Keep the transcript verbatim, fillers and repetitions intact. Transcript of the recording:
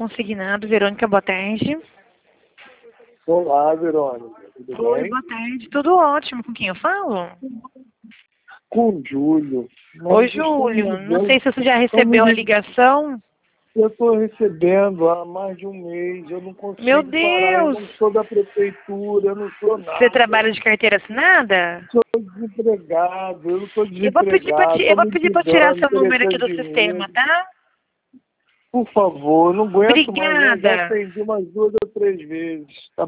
consignado. Verônica, boa tarde. Olá, Verônica. Tudo Oi, bem? boa tarde. Tudo ótimo. Com quem eu falo? Com o Júlio. Oi, Nós Júlio. estamos Não sei ligando- se você já recebeu a ligação. Eu estou recebendo há mais de um mês. Eu não consigo Meu parar. Eu Deus! não sou da prefeitura, eu não sou nada. Você trabalha de carteira assinada? Eu sou desempregado, eu não estou Eu vou pedir para desempregado. eu Estou vou me pedir para tirar ligando, seu número aqui oferecendo do dinheiro. sistema, tá? Por favor, eu não aguento mais. Eu já Obrigada. atendi umas duas ou três vezes. Tá